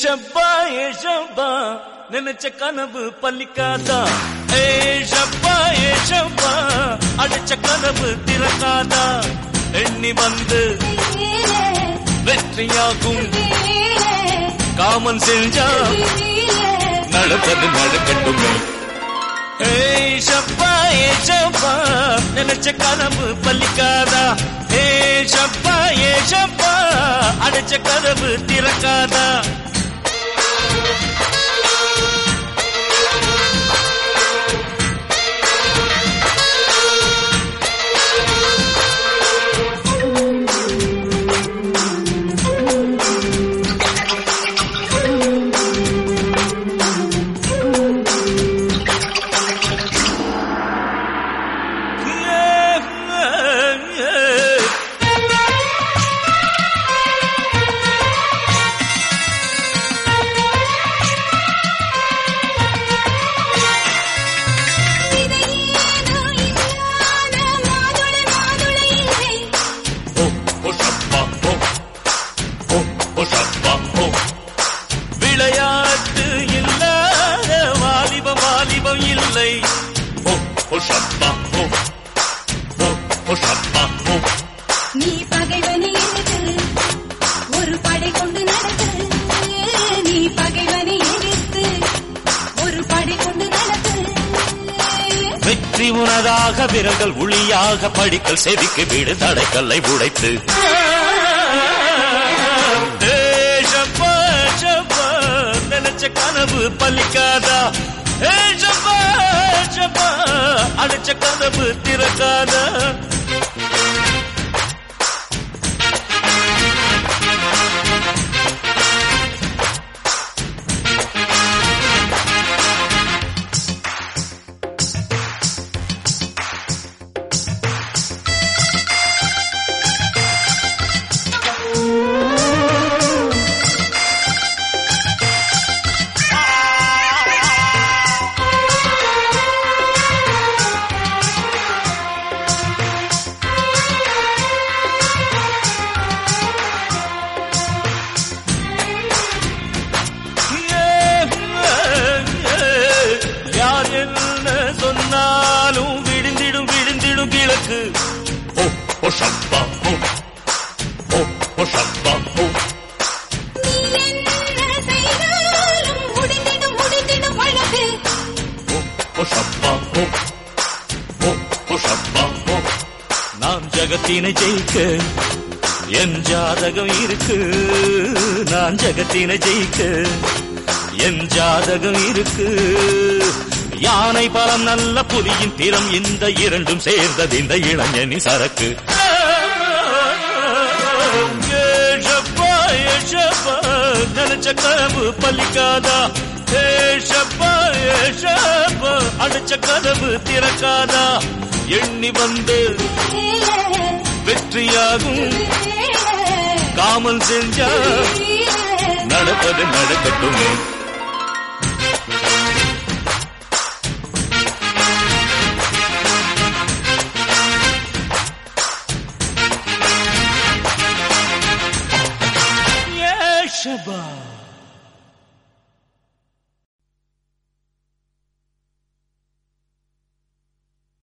ஷப்பா ஏ ஷப்பா நினைச்ச கனவு பலிக்காதா ஏ ஷப்பா ஏ ஷப்பா அடிச்ச கனவு திறக்காதா எண்ணி வந்து வெற்றியாகும் காமன் செஞ்சா நடப்பது நடக்கட்டுமே ஏய் ஷப்பா ஏ ஷப்பா நினைச்ச கனவு பலிக்காதா ஏய் ஷப்பா ஏ ஷப்பா அடிச்ச கனவு திறக்காதா விளையாட்டு இல்லாத வாலிபம் இல்லை நீ பகைவனை எதிர்த்து ஒரு படை கொண்டு நடத்து நீ பகைவனை எதிர்த்து ஒரு படை கொண்டு நடத்து வெற்றி உனதாக விரல்கள் ஒளியாக படிக்கல் செவிக்கு வீடு தடைக்கல்லை உடைத்து நினைச்ச கனவு பலிக்காதா அடிச்ச கனவு திறக்காதா சொன்னாலும் விழுந்திடும் கிழக்கு நான் ஜகத்தினை ஜெயிக்க என் ஜாதகம் இருக்கு நான் ஜகத்தினை ஜெயிக்க என் ஜாதகம் இருக்கு யானை பலம் நல்ல புலியின் திறம் இந்த இரண்டும் சேர்ந்தது இந்த இளைஞனி சரக்கு நினைச்ச கனவு பலிக்காதா அடிச்ச கனவு திறக்காதா எண்ணி வந்து வெற்றியாகும் காமன் செஞ்சா நடப்பது நடக்கட்டுமே Shabbat.